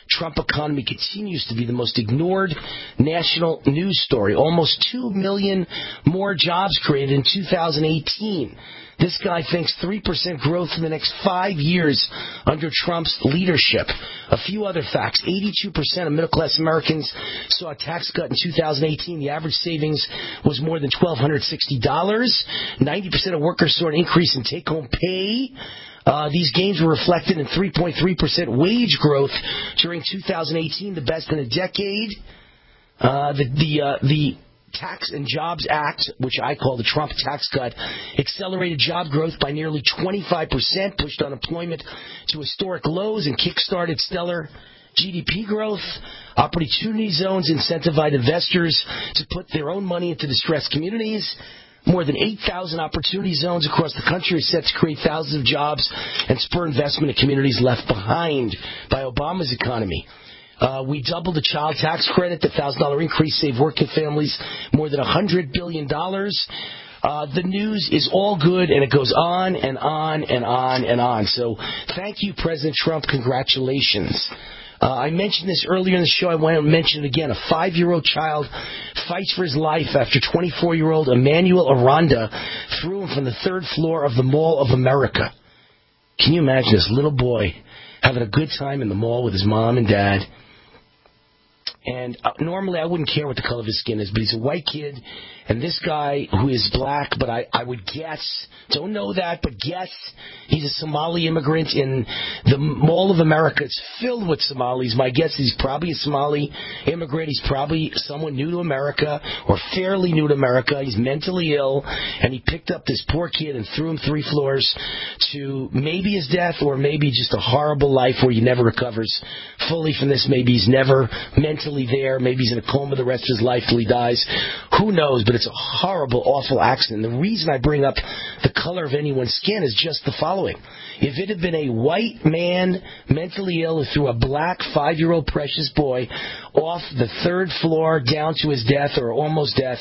Trump economy continues to be the most ignored national news story. Almost 2 million more jobs created in 2018. This guy thinks 3% growth in the next 5 years under Trump's leadership. A few other facts. 82% of middle-class Americans saw a tax cut in 2018. The average savings was more than $1,260. 90% of workers saw an increase in take-home pay. These gains were reflected in 3.3% wage growth during 2018, the best in a decade. The Tax and Jobs Act, which I call the Trump tax cut, accelerated job growth by nearly 25%, pushed unemployment to historic lows, and kick-started stellar GDP growth. Opportunity zones incentivized investors to put their own money into distressed communities. More than 8,000 opportunity zones across the country are set to create thousands of jobs and spur investment in communities left behind by Obama's economy. We doubled the child tax credit. The $1,000 increase saved working families more than $100 billion. The news is all good, and it goes on and on and on and on. So thank you, President Trump. Congratulations. I mentioned this earlier in the show. I want to mention it again. A 5-year-old child fights for his life after 24-year-old Emmanuel Aranda threw him from the 3rd floor of the Mall of America. Can you imagine this little boy having a good time in the mall with his mom and dad? And normally I wouldn't care what the color of his skin is, but he's a white kid, and this guy who is black, but I would guess, don't know that, but guess he's a Somali immigrant in the Mall of America. It's filled with Somalis. My guess is he's probably a Somali immigrant. He's probably someone new to America or fairly new to America. He's mentally ill, and he picked up this poor kid and threw him 3 floors to maybe his death or maybe just a horrible life where he never recovers fully from this. Maybe he's never mentally there. Maybe he's in a coma the rest of his life till he dies. Who knows? But it's a horrible, awful accident. The reason I bring up the color of anyone's skin is just the following. If it had been a white man, mentally ill, who threw a black 5-year-old precious boy off the 3rd floor down to his death or almost death,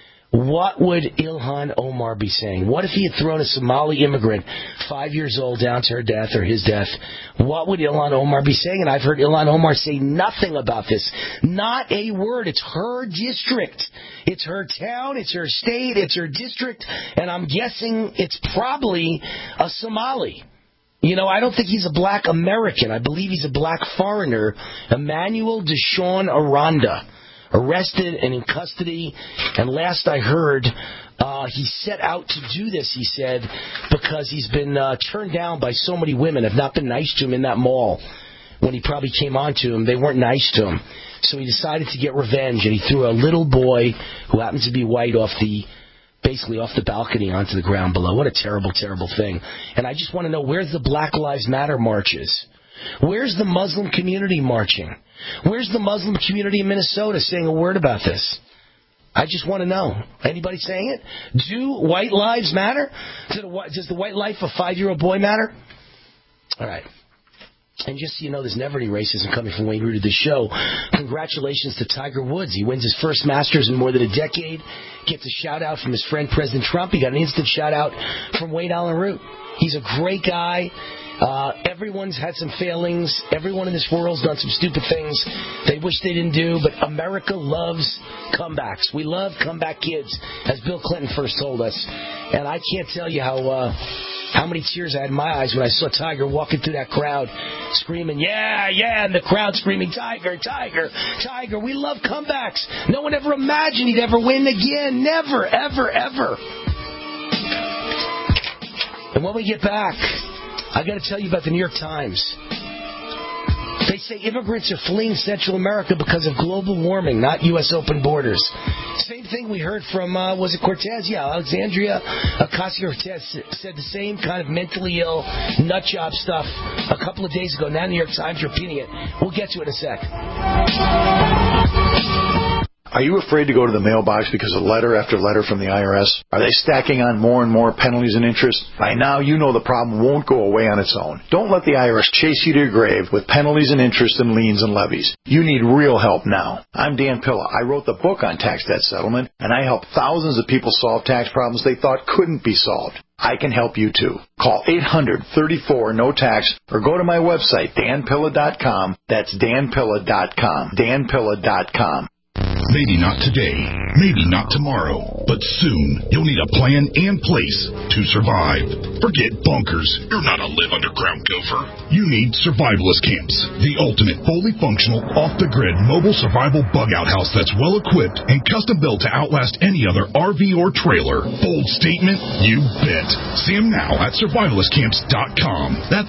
what would Ilhan Omar be saying? What if he had thrown a Somali immigrant, 5 years old, down to her death or his death? What would Ilhan Omar be saying? And I've heard Ilhan Omar say nothing about this. Not a word. It's her district. It's her town. It's her state. It's her district. And I'm guessing it's probably a Somali. You know, I don't think he's a black American. I believe he's a black foreigner. Emmanuel Deshaun Aranda. Arrested and in custody, and last I heard, he set out to do this, he said, because he's been turned down by so many women, have not been nice to him in that mall. When he probably came on to him, they weren't nice to him. So he decided to get revenge, and he threw a little boy who happens to be white basically off the balcony onto the ground below. What a terrible, terrible thing. And I just want to know, where's the Black Lives Matter marches? Where's the Muslim community marching? Where's the Muslim community in Minnesota saying a word about this? I just want to know. Anybody saying it? Do white lives matter? Does the white life of a 5-year-old boy matter? All right. And just so you know, there's never any racism coming from Wayne Root of this show. Congratulations to Tiger Woods. He wins his first Masters in more than a decade. Gets a shout-out from his friend President Trump. He got an instant shout-out from Wayne Allen Root. He's a great guy. Everyone's had some failings. Everyone in this world's done some stupid things they wish they didn't do, but America loves comebacks. We love comeback kids, as Bill Clinton first told us. And I can't tell you how many tears I had in my eyes when I saw Tiger walking through that crowd screaming, yeah, yeah, and the crowd screaming, Tiger, Tiger, Tiger. We love comebacks. No one ever imagined he'd ever win again. Never, ever, ever. And when we get back, I got to tell you about the New York Times. They say immigrants are fleeing Central America because of global warming, not U.S. open borders. Same thing we heard from, was it Cortez? Yeah, Alexandria Ocasio-Cortez said the same kind of mentally ill, nutjob stuff a couple of days ago. Now New York Times repeating it. We'll get to it in a sec.
Are you afraid to go to the mailbox because of letter after letter from the IRS? Are they stacking on more and more penalties and interest? By now, you know the problem won't go away on its own. Don't let the IRS chase you to your grave with penalties and interest and liens and levies. You need real help now. I'm Dan Pilla. I wrote the book on tax debt settlement, and I help thousands of people solve tax problems they thought couldn't be solved. I can help you too. Call 800-34-NO-TAX or go to my website, danpilla.com. That's danpilla.com. danpilla.com.
Maybe not today, maybe not tomorrow, but soon you'll need a plan and place to survive. Forget bunkers. You're not a live underground gopher. You need survivalist camps, the ultimate fully functional, off-the-grid mobile survival bug-out house that's well-equipped and custom-built to outlast any other RV or trailer. Bold statement? You bet. See them now at survivalistcamps.com. That's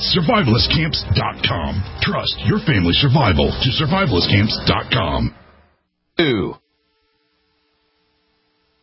survivalistcamps.com. Trust your family's survival to survivalistcamps.com.
Ooh.